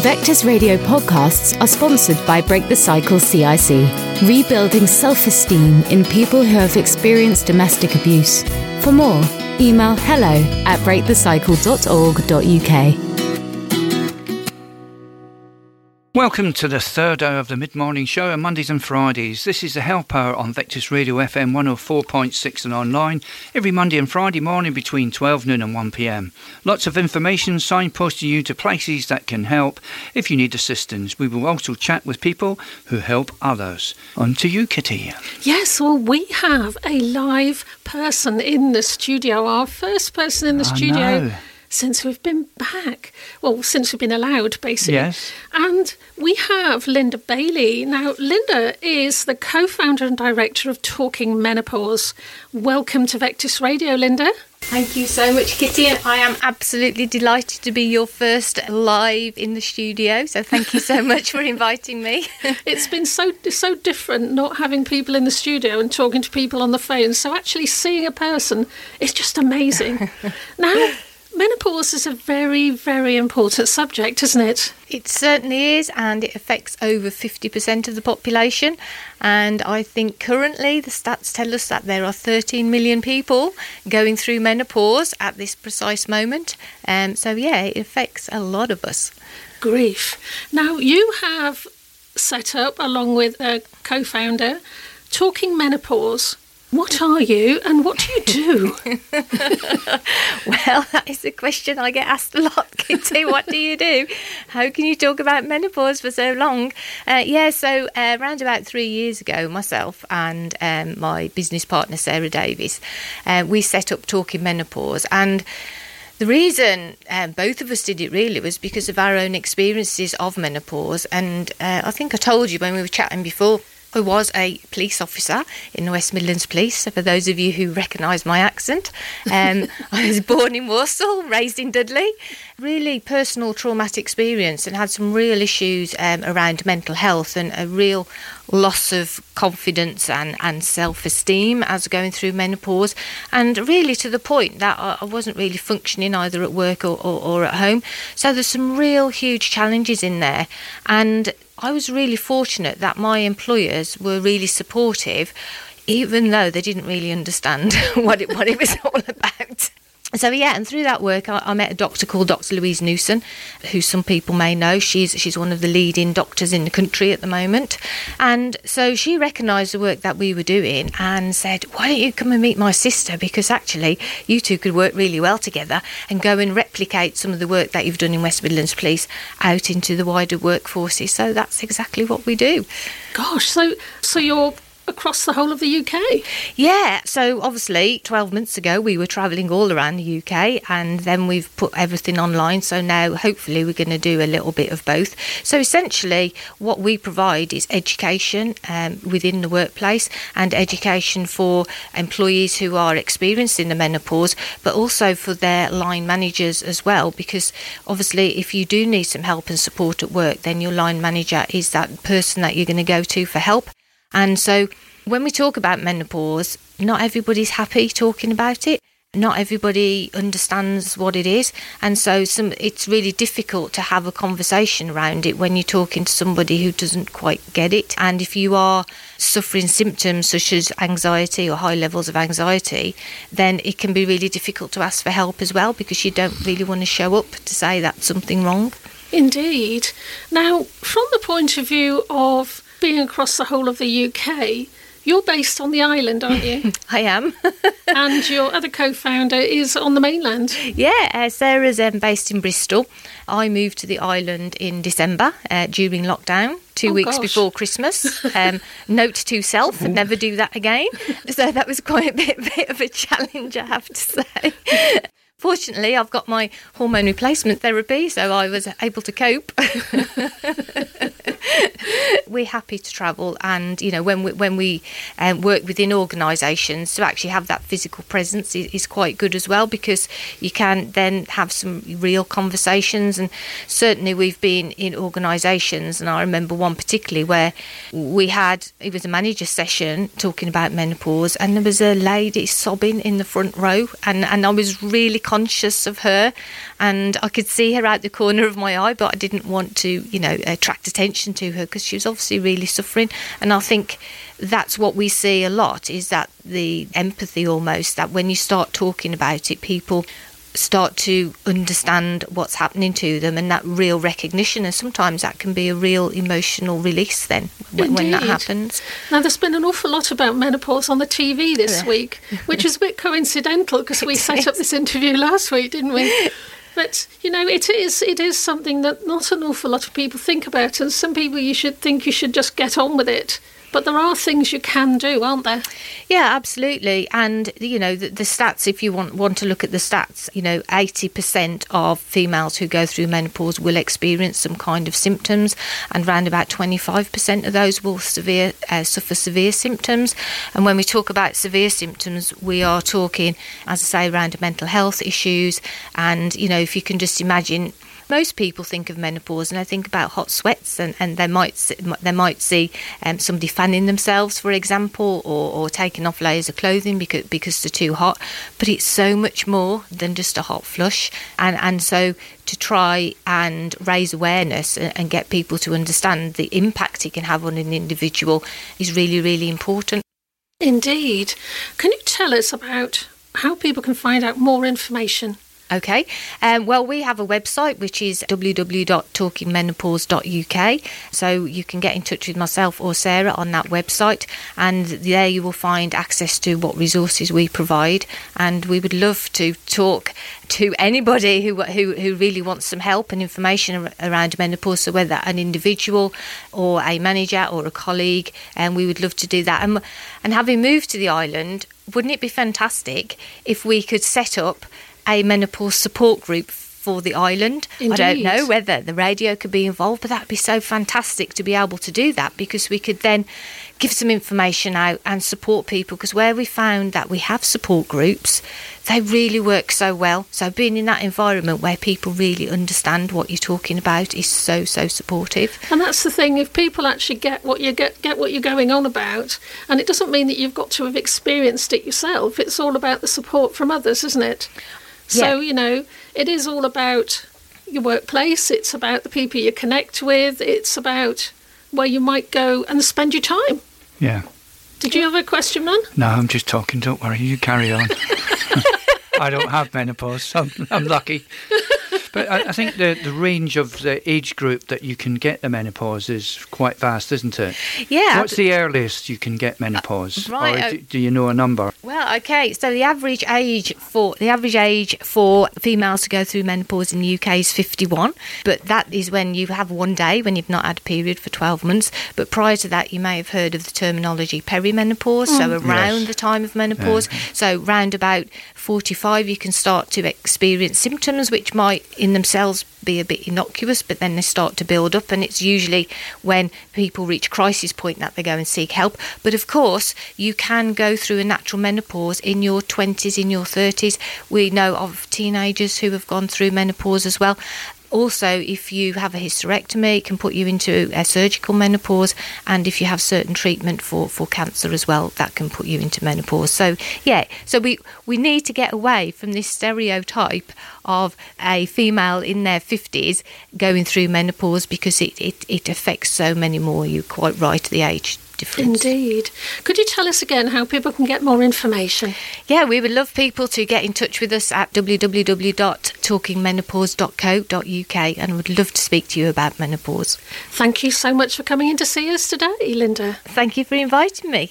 Vectis Radio podcasts are sponsored by Break the Cycle CIC, rebuilding self-esteem in people who have experienced domestic abuse. For more, email hello@breakthecycle.org.uk. Welcome to the third hour of the mid-morning show on Mondays and Fridays. This is the Help Hour on Vectis Radio FM 104.6 and online every Monday and Friday morning between 12 noon and 1 p.m. Lots of information signposting you to places that can help if you need assistance. We will also chat with people who help others. On to you, Kitty. Yes, well, we have a live person in the studio, our first person in the studio. Since we've been back. Well, since we've been allowed, basically. Yes. And we have Linda Bailey. Now, Linda is the co-founder and director of Talking Menopause. Welcome to Vectis Radio, Linda. Thank you so much, Kitty. I am absolutely delighted to be your first live in the studio. So thank you so much for inviting me. It's been so different not having people in the studio and talking to people on the phone. So actually seeing a person is just amazing. Now, menopause is a very, very important subject, isn't it? It certainly is, and it affects over 50% of the population. And I think currently the stats tell us that there are 13 million people going through menopause at this precise moment. So, yeah, it affects a lot of us. Grief. Now, you have set up, along with a co-founder, Talking Menopause. What are you and what do you do? Well, that is a question I get asked a lot, Kitty. What do you do? How can you talk about menopause for so long? So around about 3 years ago, myself and my business partner, Sarah Davis, we set up Talking Menopause. And the reason both of us did it really was because of our own experiences of menopause. And I think I told you when we were chatting before, I was a police officer in the West Midlands Police, so for those of you who recognise my accent. I was born in Walsall, raised in Dudley. Really personal traumatic experience and had some real issues around mental health and a real loss of confidence and self-esteem as going through menopause, and really to the point that I wasn't really functioning either at work or at home. So there's some real huge challenges in there, and I was really fortunate that my employers were really supportive, even though they didn't really understand what it was all about. So, yeah, and through that work, I met a doctor called Dr. Louise Newson, who some people may know. She's one of the leading doctors in the country at the moment. And so she recognised the work that we were doing and said, why don't you come and meet my sister? Because actually, you two could work really well together and go and replicate some of the work that you've done in West Midlands Police out into the wider workforces. So that's exactly what we do. Gosh, so you're across the whole of the UK? Yeah, so obviously 12 months ago we were travelling all around the UK, and then we've put everything online, so now hopefully we're going to do a little bit of both. So essentially what we provide is education within the workplace and education for employees who are experiencing the menopause, but also for their line managers as well, because obviously if you do need some help and support at work, then your line manager is that person that you're going to go to for help. And so when we talk about menopause, not everybody's happy talking about it. Not everybody understands what it is. And so it's really difficult to have a conversation around it when you're talking to somebody who doesn't quite get it. And if you are suffering symptoms such as anxiety or high levels of anxiety, then it can be really difficult to ask for help as well, because you don't really want to show up to say that's something wrong. Indeed. Now, from the point of view of being across the whole of the UK, you're based on the island, aren't you? I am. And your other co-founder is on the mainland. Yeah, Sarah's based in Bristol. I moved to the island in December during lockdown, 2 weeks before Christmas. Note to self, never do that again. So that was quite a bit of a challenge, I have to say. Fortunately, I've got my hormone replacement therapy, so I was able to cope. we're happy to travel, and when we work within organisations, to actually have that physical presence is quite good as well, because you can then have some real conversations. And certainly we've been in organisations, and I remember one particularly where it was a manager session talking about menopause, and there was a lady sobbing in the front row, and I was really conscious of her, and I could see her out the corner of my eye, but I didn't want to attract attention to her, because she was obviously really suffering. And I think that's what we see a lot, is that the empathy, almost, that when you start talking about it, people start to understand what's happening to them, and that real recognition, and sometimes that can be a real emotional release then when that happens. Now, there's been an awful lot about menopause on the TV this week, which is a bit coincidental, because we set up this interview last week, didn't we? But, it is something that not an awful lot of people think about, and some people you should just get on with it. But there are things you can do, aren't there? Yeah, absolutely. And, the stats, if you want to look at the stats, 80% of females who go through menopause will experience some kind of symptoms, and around about 25% of those will suffer severe symptoms. And when we talk about severe symptoms, we are talking, as I say, around mental health issues. And, if you can just imagine, most people think of menopause and they think about hot sweats, and they might see somebody fanning themselves, for example, or taking off layers of clothing because they're too hot. But it's so much more than just a hot flush, and so to try and raise awareness and get people to understand the impact it can have on an individual is really, really important. Indeed. Can you tell us about how people can find out more information? Okay, well, we have a website which is www.talkingmenopause.uk, so you can get in touch with myself or Sarah on that website, and there you will find access to what resources we provide. And we would love to talk to anybody who really wants some help and information around menopause, so whether an individual or a manager or a colleague, and we would love to do that. And having moved to the island, wouldn't it be fantastic if we could set up a menopause support group for the island? Indeed. I don't know whether the radio could be involved, but that'd be so fantastic to be able to do that, because we could then give some information out and support people, because where we found that we have support groups, they really work so well. So being in that environment where people really understand what you're talking about is so supportive. And that's the thing, if people actually get what you're going on about, and it doesn't mean that you've got to have experienced it yourself, it's all about the support from others, isn't it? So, it is all about your workplace, it's about the people you connect with, it's about where you might go and spend your time. Yeah. Did you have a question, man? No, I'm just talking, don't worry, you carry on. I don't have menopause, so I'm lucky. But I think the range of the age group that you can get the menopause is quite vast, isn't it? Yeah. What's the earliest you can get menopause? Right. Or do you know a number? Well, okay. So the average age for females to go through menopause in the UK is 51. But that is when you have one day when you've not had a period for 12 months. But prior to that, you may have heard of the terminology perimenopause. So around the time of menopause. Yeah. So round about 45, you can start to experience symptoms which might in themselves be a bit innocuous, but then they start to build up, and it's usually when people reach crisis point that they go and seek help. But of course, you can go through a natural menopause in your 20s, in your 30s. We know of teenagers who have gone through menopause as well. Also, if you have a hysterectomy, it can put you into a surgical menopause, and if you have certain treatment for cancer as well, that can put you into menopause. So, we need to get away from this stereotype of a female in their 50s going through menopause, because it affects so many more. You're quite right, the age difference. Indeed. Could you tell us again how people can get more information? Yeah, we would love people to get in touch with us at www.talkingmenopause.co.uk, and would love to speak to you about menopause. Thank you so much for coming in to see us today, Linda. Thank you for inviting me.